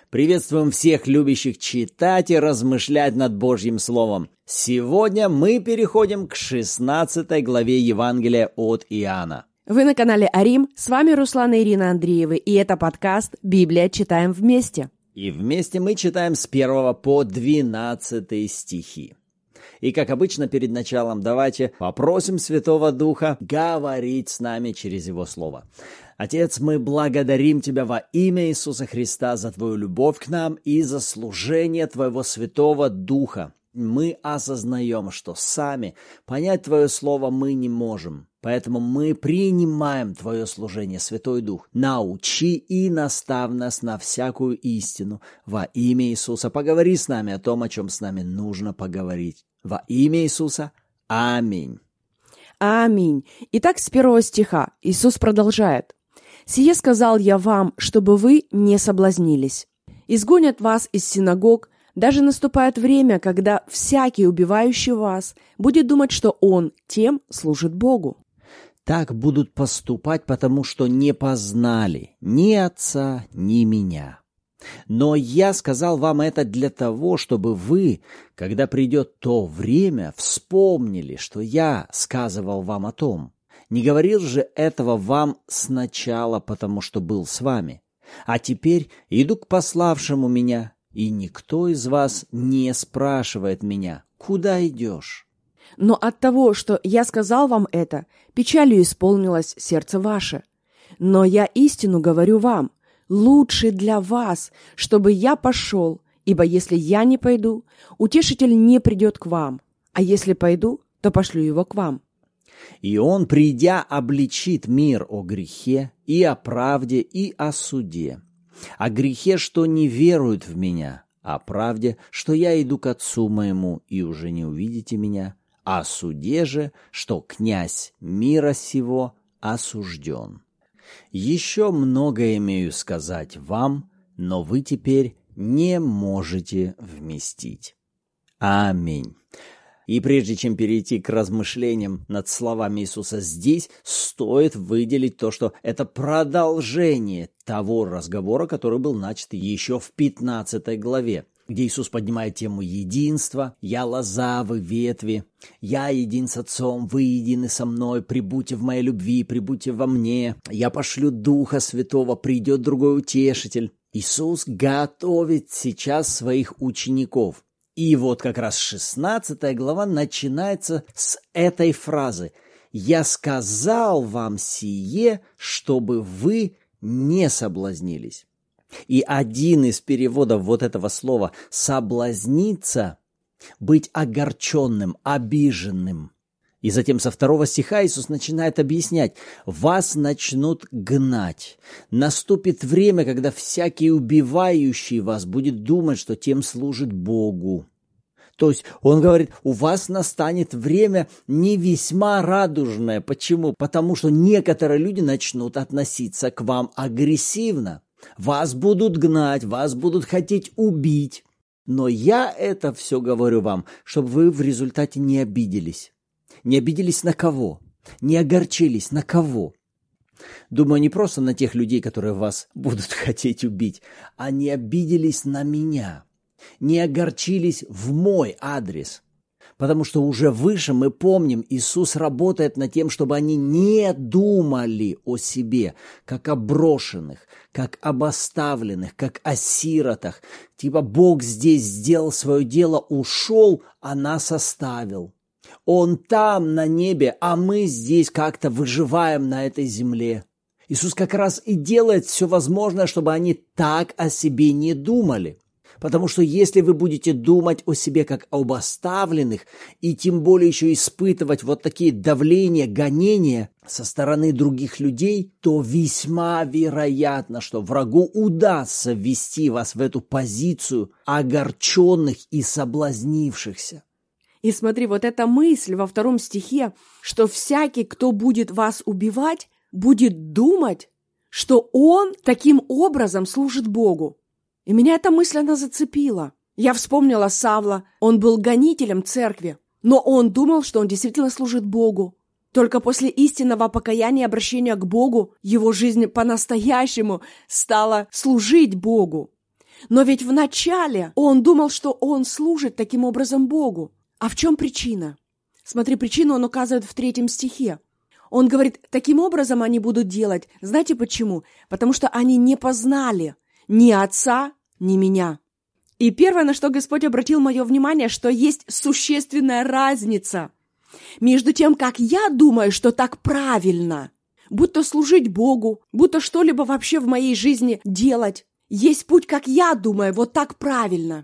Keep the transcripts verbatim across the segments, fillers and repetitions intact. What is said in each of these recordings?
Приветствуем всех любящих читать и размышлять над Божьим Словом. Сегодня мы переходим к шестнадцатой главе Евангелия от Иоанна. Вы на канале Арим, с вами Руслан и Ирина Андреевы, и это подкаст «Библия. Читаем вместе». И вместе мы читаем с первого по двенадцатый стихи. И, как обычно, перед началом давайте попросим Святого Духа говорить с нами через Его Слово. Отец, мы благодарим Тебя во имя Иисуса Христа за Твою любовь к нам и за служение Твоего Святого Духа. Мы осознаем, что сами понять Твое Слово мы не можем. Поэтому мы принимаем Твое служение, Святой Дух. Научи и наставь нас на всякую истину. Во имя Иисуса поговори с нами о том, о чем с нами нужно поговорить. Во имя Иисуса. Аминь. Аминь. Итак, с первого стиха Иисус продолжает. «Сие сказал я вам, чтобы вы не соблазнились. Изгонят вас из синагог, даже наступает время, когда всякий, убивающий вас, будет думать, что он тем служит Богу». Так будут поступать, потому что не познали ни Отца, ни Меня. Но я сказал вам это для того, чтобы вы, когда придет то время, вспомнили, что я сказывал вам о том. Не говорил же этого вам сначала, потому что был с вами. А теперь иду к пославшему меня, и никто из вас не спрашивает меня, куда идешь? Но от того, что я сказал вам это, печалью исполнилось сердце ваше. Но я истину говорю вам, лучше для вас, чтобы я пошел, ибо если я не пойду, утешитель не придет к вам, а если пойду, то пошлю его к вам. И он, придя, обличит мир о грехе, и о правде, и о суде. О грехе, что не веруют в меня, о правде, что я иду к Отцу моему, и уже не увидите меня, о суде же, что князь мира сего осужден. Еще многое имею сказать вам, но вы теперь не можете вместить. Аминь. И прежде чем перейти к размышлениям над словами Иисуса здесь, стоит выделить то, что это продолжение того разговора, который был начат еще в пятнадцатой главе, где Иисус поднимает тему единства. «Я лоза, вы ветви, я един с Отцом, вы едины со мной, прибудьте в моей любви, прибудьте во мне, я пошлю Духа Святого, придет другой утешитель». Иисус готовит сейчас своих учеников. И вот как раз шестнадцатая глава начинается с этой фразы «Я сказал вам сие, чтобы вы не соблазнились». И один из переводов вот этого слова «соблазниться» – быть огорченным, обиженным. И затем со второго стиха Иисус начинает объяснять: «Вас начнут гнать. Наступит время, когда всякий убивающий вас будет думать, что тем служит Богу». То есть он говорит, у вас настанет время не весьма радужное. Почему? Потому что некоторые люди начнут относиться к вам агрессивно. Вас будут гнать, вас будут хотеть убить. Но я это все говорю вам, чтобы вы в результате не обиделись. Не обиделись на кого? Не огорчились на кого? Думаю, не просто на тех людей, которые вас будут хотеть убить, а не обиделись на меня. Не огорчились в мой адрес. Потому что уже выше мы помним, Иисус работает над тем, чтобы они не думали о себе, как о брошенных, как об оставленных, как о сиротах. Типа Бог здесь сделал свое дело, ушел, а нас оставил. Он там, на небе, а мы здесь как-то выживаем на этой земле. Иисус как раз и делает все возможное, чтобы они так о себе не думали. Потому что если вы будете думать о себе как об оставленных, и тем более еще испытывать вот такие давления, гонения со стороны других людей, то весьма вероятно, что врагу удастся ввести вас в эту позицию огорченных и соблазнившихся. И смотри, вот эта мысль во втором стихе, что всякий, кто будет вас убивать, будет думать, что он таким образом служит Богу. И меня эта мысль, она зацепила. Я вспомнила Савла, он был гонителем церкви, но он думал, что он действительно служит Богу. Только после истинного покаяния и обращения к Богу его жизнь по-настоящему стала служить Богу. Но ведь вначале он думал, что он служит таким образом Богу. А в чем причина? Смотри, причину он указывает в третьем стихе. Он говорит, таким образом они будут делать. Знаете почему? Потому что они не познали ни Отца, ни меня. И первое, на что Господь обратил мое внимание, что есть существенная разница между тем, как я думаю, что так правильно, будто служить Богу, будто что-либо вообще в моей жизни делать. Есть путь, как я думаю, вот так правильно.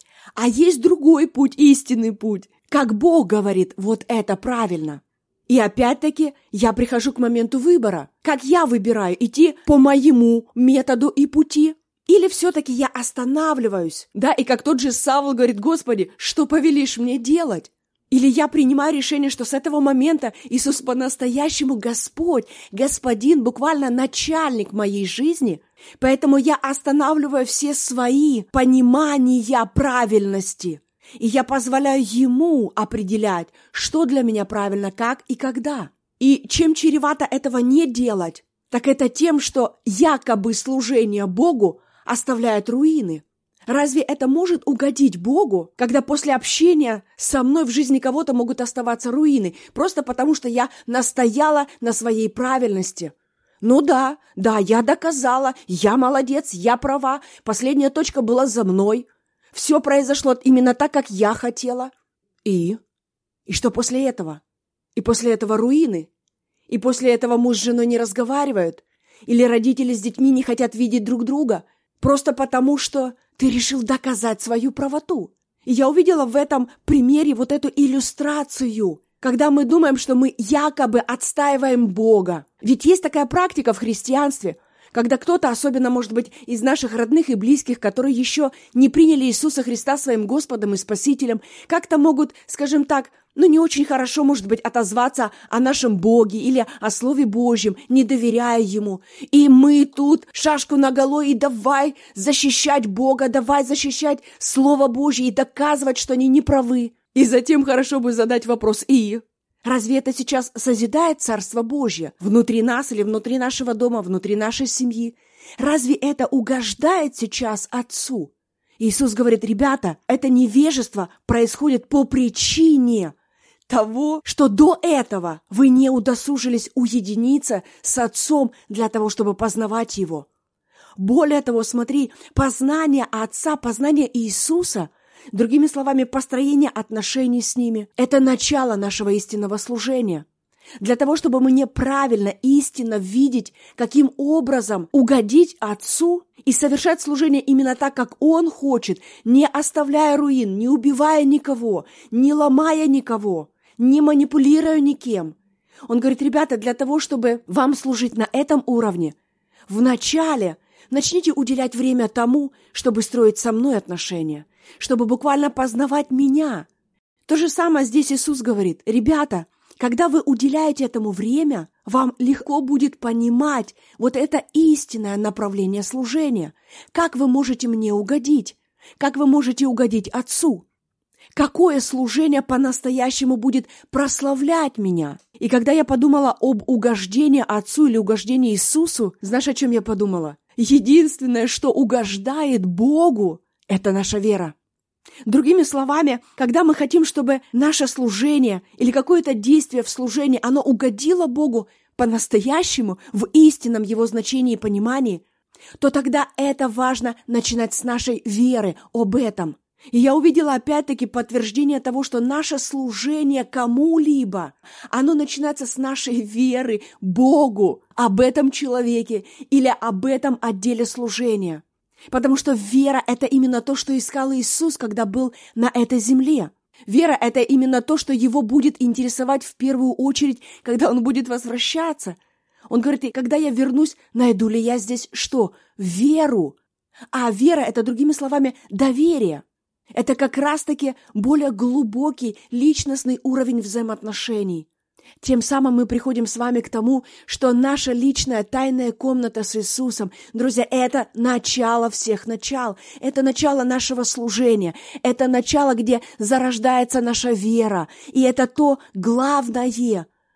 А есть другой путь, истинный путь, как Бог говорит, вот это правильно. И опять-таки я прихожу к моменту выбора. Как я выбираю, идти по моему методу и пути? Или все-таки я останавливаюсь? Да, и как тот же Савл говорит, Господи, что повелишь мне делать? Или я принимаю решение, что с этого момента Иисус по-настоящему Господь, Господин, буквально начальник моей жизни, поэтому я останавливаю все свои понимания правильности, и я позволяю Ему определять, что для меня правильно, как и когда. И чем чревато этого не делать, так это тем, что якобы служение Богу оставляет руины. Разве это может угодить Богу, когда после общения со мной в жизни кого-то могут оставаться руины, просто потому что я настояла на своей правильности? Ну да, да, я доказала, я молодец, я права, последняя точка была за мной. Все произошло именно так, как я хотела. И? И что после этого? И после этого руины? И после этого муж с женой не разговаривают? Или родители с детьми не хотят видеть друг друга? Просто потому, что ты решил доказать свою правоту. И я увидела в этом примере вот эту иллюстрацию, когда мы думаем, что мы якобы отстаиваем Бога. Ведь есть такая практика в христианстве, когда кто-то, особенно, может быть, из наших родных и близких, которые еще не приняли Иисуса Христа своим Господом и Спасителем, как-то могут, скажем так, ну не очень хорошо, может быть, отозваться о нашем Боге или о Слове Божьем, не доверяя Ему. И мы тут шашку наголо и давай защищать Бога, давай защищать Слово Божье и доказывать, что они не правы. И затем хорошо бы задать вопрос «И?» Разве это сейчас созидает Царство Божье внутри нас или внутри нашего дома, внутри нашей семьи? Разве это угождает сейчас Отцу? Иисус говорит, ребята, это невежество происходит по причине того, что до этого вы не удосужились уединиться с Отцом для того, чтобы познавать Его. Более того, смотри, познание Отца, познание Иисуса, другими словами, построение отношений с ними – это начало нашего истинного служения. Для того, чтобы мне правильно, истинно видеть, каким образом угодить Отцу и совершать служение именно так, как Он хочет, не оставляя руин, не убивая никого, не ломая никого, не манипулируя никем. Он говорит, ребята, для того, чтобы вам служить на этом уровне, вначале начните уделять время тому, чтобы строить со мной отношения, чтобы буквально познавать меня. То же самое здесь Иисус говорит, ребята, когда вы уделяете этому время, вам легко будет понимать вот это истинное направление служения. Как вы можете мне угодить? Как вы можете угодить Отцу? Какое служение по-настоящему будет прославлять меня? И когда я подумала об угождении Отцу или угождении Иисусу, знаешь, о чем я подумала? Единственное, что угождает Богу, это наша вера. Другими словами, когда мы хотим, чтобы наше служение или какое-то действие в служении, оно угодило Богу по-настоящему, в истинном Его значении и понимании, то тогда это важно начинать с нашей веры об этом. И я увидела опять-таки подтверждение того, что наше служение кому-либо, оно начинается с нашей веры Богу об этом человеке или об этом отделе служения. Потому что вера – это именно то, что искал Иисус, когда был на этой земле. Вера – это именно то, что Его будет интересовать в первую очередь, когда Он будет возвращаться. Он говорит, когда я вернусь, найду ли я здесь что? Веру. А вера – это, другими словами, доверие. Это как раз-таки более глубокий личностный уровень взаимоотношений. Тем самым мы приходим с вами к тому, что наша личная тайная комната с Иисусом, друзья, это начало всех начал, это начало нашего служения, это начало, где зарождается наша вера, и это то главное,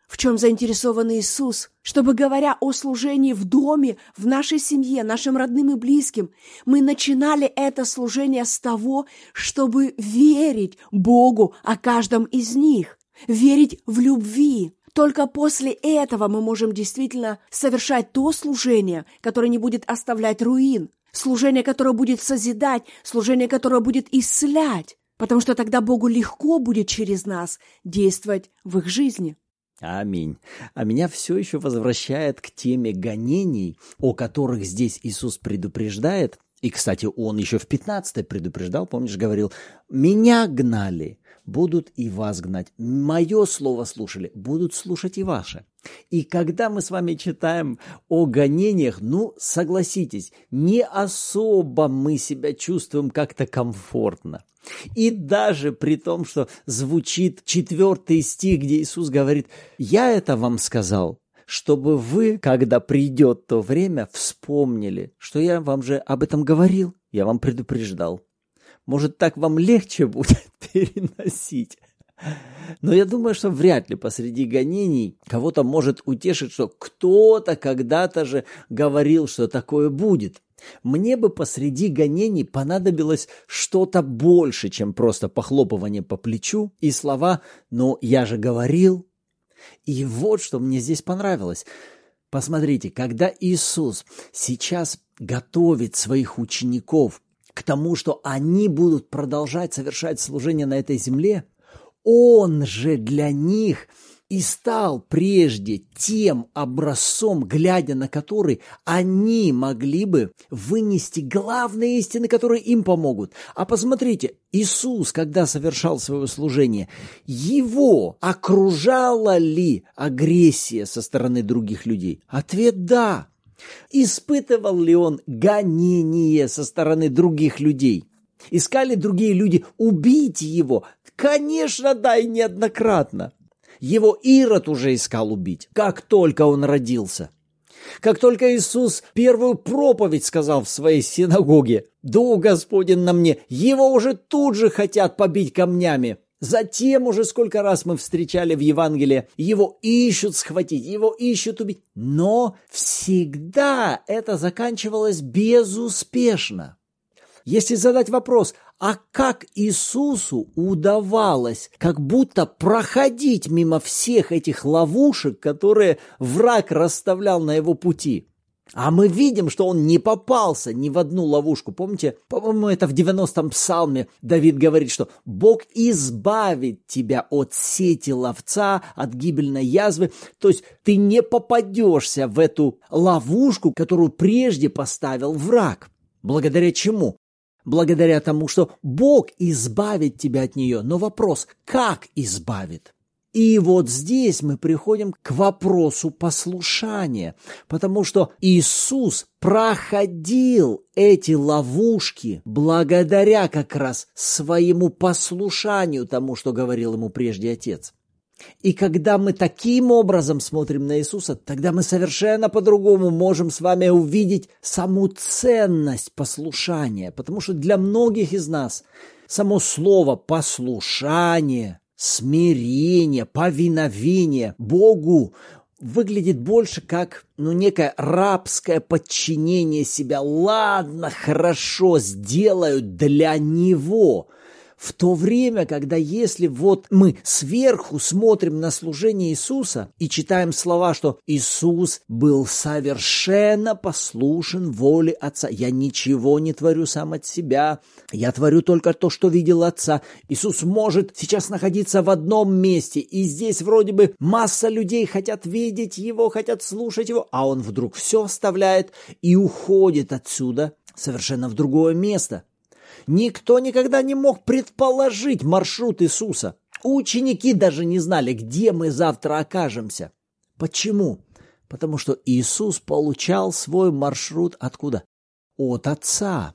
в чем заинтересован Иисус, чтобы, говоря о служении в доме, в нашей семье, нашим родным и близким, мы начинали это служение с того, чтобы верить Богу о каждом из них, верить в любви. Только после этого мы можем действительно совершать то служение, которое не будет оставлять руин, служение, которое будет созидать, служение, которое будет исцелять, потому что тогда Богу легко будет через нас действовать в их жизни. Аминь. А меня все еще возвращает к теме гонений, о которых здесь Иисус предупреждает. И, кстати, Он еще в пятнадцатой предупреждал, помнишь, говорил: «Меня гнали, будут и вас гнать. Мое слово слушали, будут слушать и ваше». И когда мы с вами читаем о гонениях, ну, согласитесь, не особо мы себя чувствуем как-то комфортно. И даже при том, что звучит четвертый стих, где Иисус говорит: «Я это вам сказал, чтобы вы, когда придет то время, вспомнили, что я вам же об этом говорил, я вам предупреждал». Может, так вам легче будет переносить? Но я думаю, что вряд ли посреди гонений кого-то может утешить, что кто-то когда-то же говорил, что такое будет. Мне бы посреди гонений понадобилось что-то больше, чем просто похлопывание по плечу и слова «но я же говорил». И вот что мне здесь понравилось. Посмотрите, когда Иисус сейчас готовит своих учеников к тому, что они будут продолжать совершать служение на этой земле, Он же для них и стал прежде тем образцом, глядя на который они могли бы вынести главные истины, которые им помогут. А посмотрите, Иисус, когда совершал свое служение, его окружала ли агрессия со стороны других людей? Ответ – да. Испытывал ли он гонение со стороны других людей? Искали другие люди убить его? Конечно, да, и неоднократно. Его Ирод уже искал убить, как только он родился. Как только Иисус первую проповедь сказал в своей синагоге: «Дух Господень на мне», его уже тут же хотят побить камнями. Затем уже сколько раз мы встречали в Евангелии, его ищут схватить, его ищут убить. Но всегда это заканчивалось безуспешно. Если задать вопрос, а как Иисусу удавалось как будто проходить мимо всех этих ловушек, которые враг расставлял на его пути? А мы видим, что он не попался ни в одну ловушку. Помните, по-моему, это в девяностом псалме Давид говорит, что Бог избавит тебя от сети ловца, от гибельной язвы. То есть ты не попадешься в эту ловушку, которую прежде поставил враг. Благодаря чему? Благодаря тому, что Бог избавит тебя от нее. Но вопрос, как избавит? И вот здесь мы приходим к вопросу послушания, потому что Иисус проходил эти ловушки благодаря как раз своему послушанию тому, что говорил ему прежде Отец. И когда мы таким образом смотрим на Иисуса, тогда мы совершенно по-другому можем с вами увидеть саму ценность послушания, потому что для многих из нас само слово «послушание», смирение, повиновение Богу выглядит больше как, ну, некое рабское подчинение себя. Ладно, хорошо, сделаю для Него. В то время, когда если вот мы сверху смотрим на служение Иисуса и читаем слова, что Иисус был совершенно послушен воле Отца. Я ничего не творю сам от себя, я творю только то, что видел Отца. Иисус может сейчас находиться в одном месте, и здесь вроде бы масса людей хотят видеть Его, хотят слушать Его, а Он вдруг все оставляет и уходит отсюда совершенно в другое место. Никто никогда не мог предположить маршрут Иисуса. Ученики даже не знали, где мы завтра окажемся. Почему? Потому что Иисус получал свой маршрут откуда? От Отца.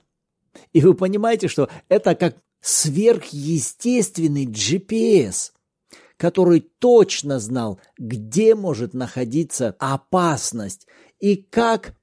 И вы понимаете, что это как сверхъестественный джи пи эс, который точно знал, где может находиться опасность и как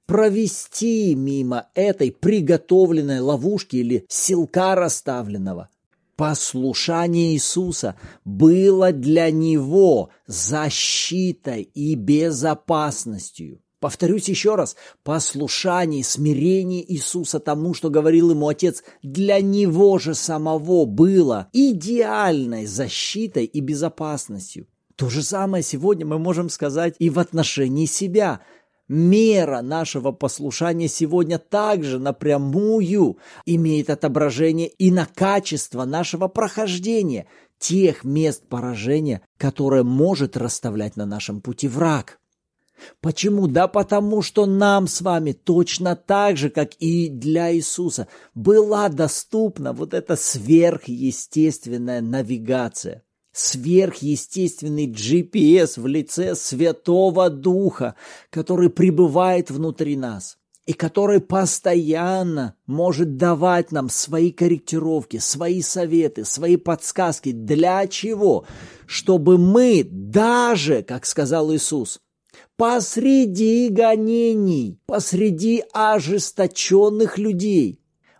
провести мимо этой приготовленной ловушки или силка расставленного. Послушание Иисуса было для него защитой и безопасностью. Повторюсь еще раз, послушание, смирение Иисуса тому, что говорил ему Отец, для него же самого было идеальной защитой и безопасностью. То же самое сегодня мы можем сказать и в отношении себя. Мера нашего послушания сегодня также напрямую имеет отображение и на качество нашего прохождения тех мест поражения, которые может расставлять на нашем пути враг. Почему? Да потому что нам с вами точно так же, как и для Иисуса, была доступна вот эта сверхъестественная навигация. Сверхъестественный джи пи эс в лице Святого Духа, который пребывает внутри нас и который постоянно может давать нам свои корректировки, свои советы, свои подсказки. Для чего? Чтобы мы даже, как сказал Иисус, посреди гонений, посреди ожесточенных людей,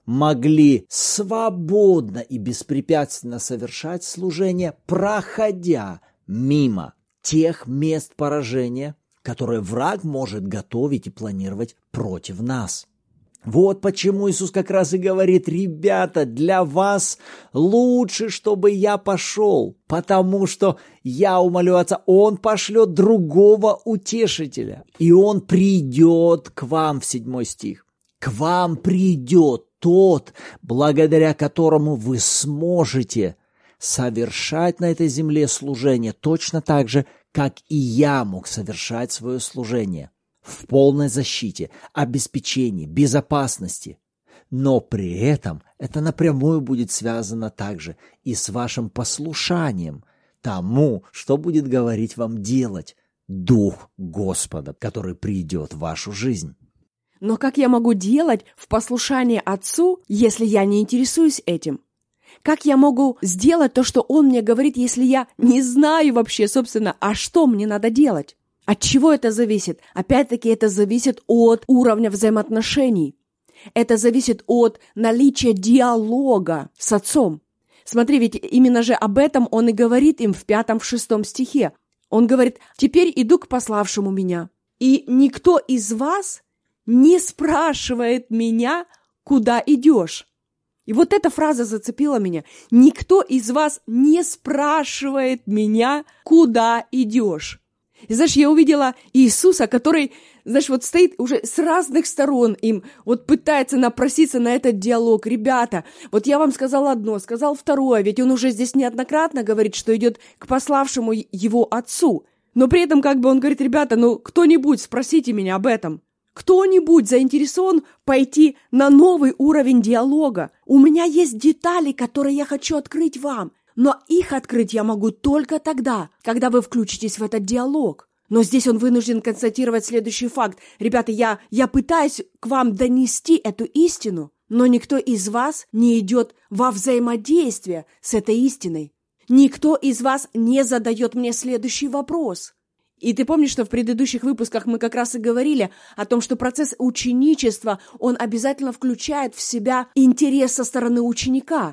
могли свободно и беспрепятственно совершать служение, проходя мимо тех мест поражения, которые враг может готовить и планировать против нас. Вот почему Иисус как раз и говорит: ребята, для вас лучше, чтобы я пошел, потому что я умолю Отца, Он пошлет другого утешителя, и Он придет к вам, в седьмой стих. К вам придет тот, благодаря которому вы сможете совершать на этой земле служение точно так же, как и я мог совершать свое служение, в полной защите, обеспечении, безопасности. Но при этом это напрямую будет связано также и с вашим послушанием тому, что будет говорить вам делать Дух Господа, который придет в вашу жизнь. Но как я могу делать в послушании Отцу, если я не интересуюсь этим? Как я могу сделать то, что Он мне говорит, если я не знаю вообще, собственно, а что мне надо делать? От чего это зависит? Опять-таки, это зависит от уровня взаимоотношений. Это зависит от наличия диалога с Отцом. Смотри, ведь именно же об этом Он и говорит им в пятом, в шестом стихе. Он говорит: «Теперь иду к пославшему меня, и никто из вас не спрашивает меня, куда идешь». И вот эта фраза зацепила меня. «Никто из вас не спрашивает меня, куда идешь». И знаешь, я увидела Иисуса, который, знаешь, вот стоит уже с разных сторон им, вот пытается напроситься на этот диалог. Ребята, вот я вам сказал одно, сказал второе, ведь он уже здесь неоднократно говорит, что идет к пославшему его Отцу. Но при этом как бы он говорит: ребята, ну кто-нибудь спросите меня об этом. Кто-нибудь заинтересован пойти на новый уровень диалога? У меня есть детали, которые я хочу открыть вам, но их открыть я могу только тогда, когда вы включитесь в этот диалог. Но здесь он вынужден констатировать следующий факт. Ребята, я, я пытаюсь к вам донести эту истину, но никто из вас не идет во взаимодействие с этой истиной. Никто из вас не задает мне следующий вопрос. И ты помнишь, что в предыдущих выпусках мы как раз и говорили о том, что процесс ученичества, он обязательно включает в себя интерес со стороны ученика,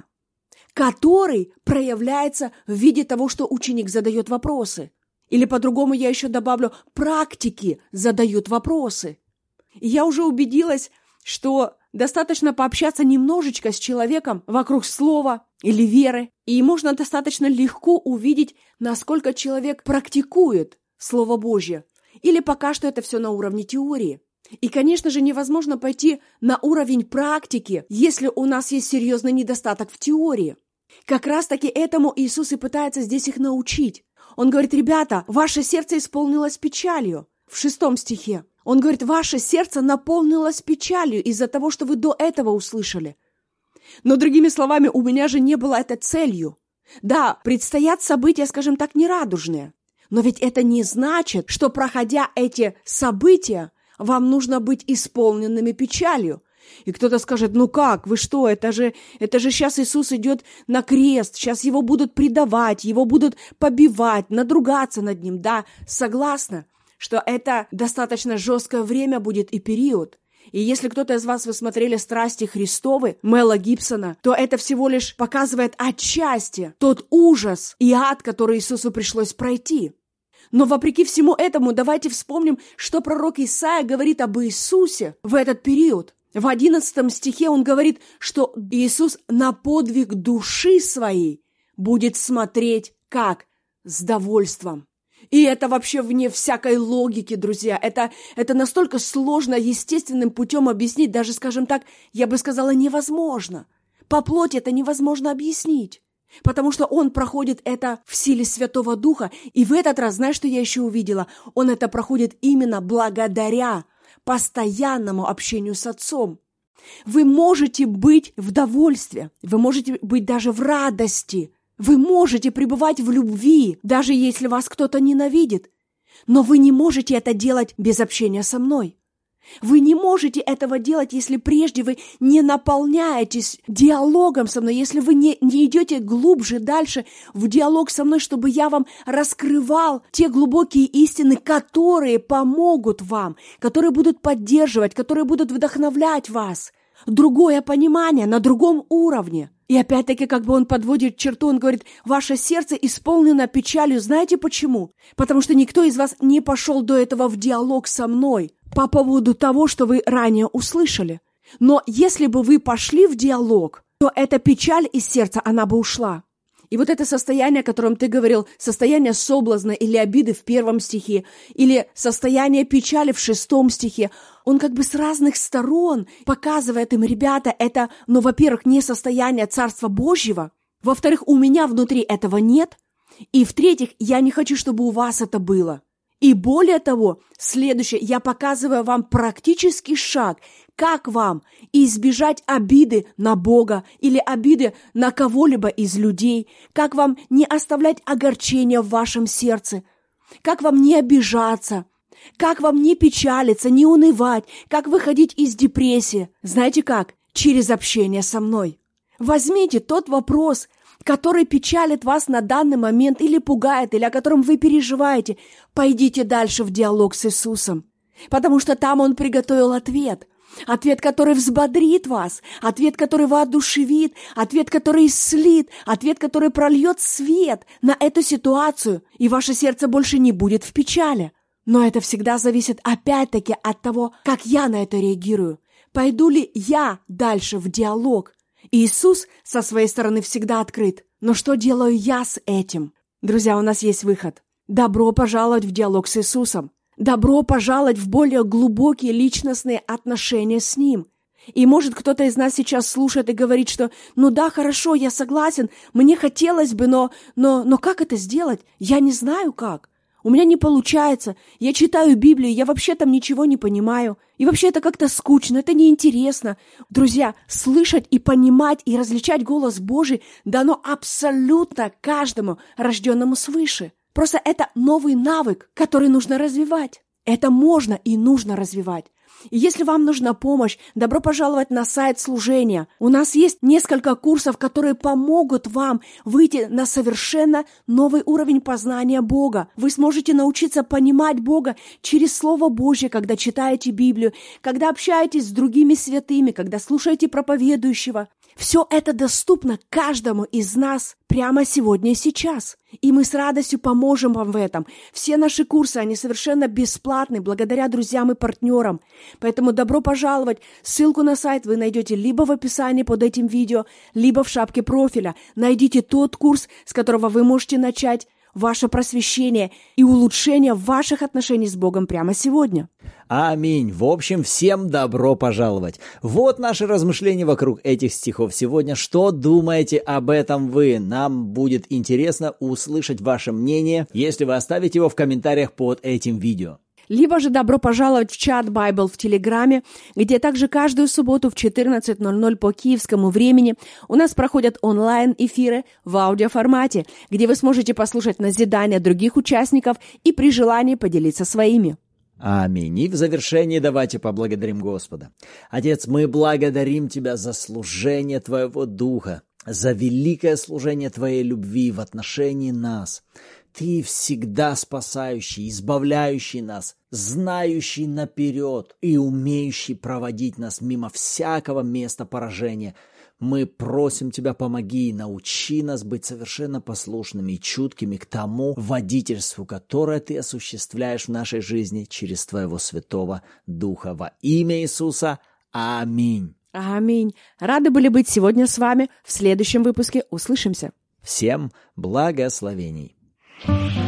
который проявляется в виде того, что ученик задает вопросы. Или по-другому я еще добавлю, практики задают вопросы. И я уже убедилась, что достаточно пообщаться немножечко с человеком вокруг слова или веры, и можно достаточно легко увидеть, насколько человек практикует Слово Божье, или пока что это все на уровне теории. И, конечно же, невозможно пойти на уровень практики, если у нас есть серьезный недостаток в теории. Как раз-таки этому Иисус и пытается здесь их научить. Он говорит: ребята, ваше сердце исполнилось печалью. В шестом стихе. Он говорит: ваше сердце наполнилось печалью из-за того, что вы до этого услышали. Но, другими словами, у меня же не было это целью. Да, предстоят события, скажем так, нерадужные. Но ведь это не значит, что, проходя эти события, вам нужно быть исполненными печалью. И кто-то скажет: ну как, вы что, это же, это же сейчас Иисус идет на крест, сейчас его будут предавать, его будут побивать, надругаться над ним. Да, согласна, что это достаточно жесткое время будет и период. И если кто-то из вас, вы смотрели «Страсти Христовы» Мэла Гибсона, то это всего лишь показывает отчасти тот ужас и ад, который Иисусу пришлось пройти. Но вопреки всему этому, давайте вспомним, что пророк Исаия говорит об Иисусе в этот период. В одиннадцатом стихе он говорит, что Иисус на подвиг души своей будет смотреть как? С довольством. И это вообще вне всякой логики, друзья. Это, это настолько сложно естественным путем объяснить, даже, скажем так, я бы сказала, невозможно. По плоти это невозможно объяснить. Потому что он проходит это в силе Святого Духа. И в этот раз, знаешь, что я еще увидела? Он это проходит именно благодаря постоянному общению с Отцом. Вы можете быть в довольстве, вы можете быть даже в радости, вы можете пребывать в любви, даже если вас кто-то ненавидит. Но вы не можете это делать без общения со мной. Вы не можете этого делать, если прежде вы не наполняетесь диалогом со мной, если вы не, не идете глубже, дальше в диалог со мной, чтобы я вам раскрывал те глубокие истины, которые помогут вам, которые будут поддерживать, которые будут вдохновлять вас. Другое понимание на другом уровне. И опять-таки, как бы он подводит черту, он говорит, ваше сердце исполнено печалью. Знаете почему? Потому что никто из вас не пошел до этого в диалог со мной по поводу того, что вы ранее услышали. Но если бы вы пошли в диалог, то эта печаль из сердца, она бы ушла. И вот это состояние, о котором ты говорил, состояние соблазна или обиды в первом стихе, или состояние печали в шестом стихе, он как бы с разных сторон показывает им, ребята, это, ну, во-первых, не состояние Царства Божьего, во-вторых, у меня внутри этого нет, и в-третьих, я не хочу, чтобы у вас это было. И более того, следующее, я показываю вам практический шаг, как вам избежать обиды на Бога или обиды на кого-либо из людей, как вам не оставлять огорчения в вашем сердце, как вам не обижаться, как вам не печалиться, не унывать, как выходить из депрессии. Знаете как? Через общение со мной. Возьмите тот вопрос, который печалит вас на данный момент или пугает, или о котором вы переживаете, пойдите дальше в диалог с Иисусом, потому что там Он приготовил ответ. Ответ, который взбодрит вас, ответ, который воодушевит, ответ, который исцелит, ответ, который прольет свет на эту ситуацию, и ваше сердце больше не будет в печали. Но это всегда зависит опять-таки от того, как я на это реагирую. Пойду ли я дальше в диалог? Иисус со своей стороны всегда открыт. Но что делаю я с этим? Друзья, у нас есть выход. Добро пожаловать в диалог с Иисусом. Добро пожаловать в более глубокие личностные отношения с Ним. И может кто-то из нас сейчас слушает и говорит, что ну да, хорошо, я согласен, мне хотелось бы, но, но, но как это сделать? Я не знаю как. У меня не получается. Я читаю Библию, я вообще там ничего не понимаю. И вообще это как-то скучно, это неинтересно. Друзья, слышать и понимать и различать голос Божий дано абсолютно каждому рожденному свыше. Просто это новый навык, который нужно развивать. Это можно и нужно развивать. И если вам нужна помощь, добро пожаловать на сайт служения. У нас есть несколько курсов, которые помогут вам выйти на совершенно новый уровень познания Бога. Вы сможете научиться понимать Бога через Слово Божье, когда читаете Библию, когда общаетесь с другими святыми, когда слушаете проповедующего. Все это доступно каждому из нас прямо сегодня и сейчас. И мы с радостью поможем вам в этом. Все наши курсы, они совершенно бесплатны, благодаря друзьям и партнерам. Поэтому добро пожаловать. Ссылку на сайт вы найдете либо в описании под этим видео, либо в шапке профиля. Найдите тот курс, с которого вы можете начать ваше просвещение и улучшение ваших отношений с Богом прямо сегодня. Аминь. В общем, всем добро пожаловать. Вот наши размышления вокруг этих стихов сегодня. Что думаете об этом вы? Нам будет интересно услышать ваше мнение, если вы оставите его в комментариях под этим видео. Либо же добро пожаловать в чат Bible в Телеграме, где также каждую субботу в четырнадцать ноль ноль по киевскому времени у нас проходят онлайн-эфиры в аудиоформате, где вы сможете послушать назидания других участников и при желании поделиться своими. Аминь. И в завершении давайте поблагодарим Господа. Отец, мы благодарим Тебя за служение Твоего Духа, за великое служение Твоей любви в отношении нас. Ты всегда спасающий, избавляющий нас, знающий наперед и умеющий проводить нас мимо всякого места поражения. Мы просим Тебя, помоги и научи нас быть совершенно послушными и чуткими к тому водительству, которое Ты осуществляешь в нашей жизни через Твоего Святого Духа. Во имя Иисуса. Аминь. Аминь. Рады были быть сегодня с вами. В следующем выпуске услышимся. Всем благословений.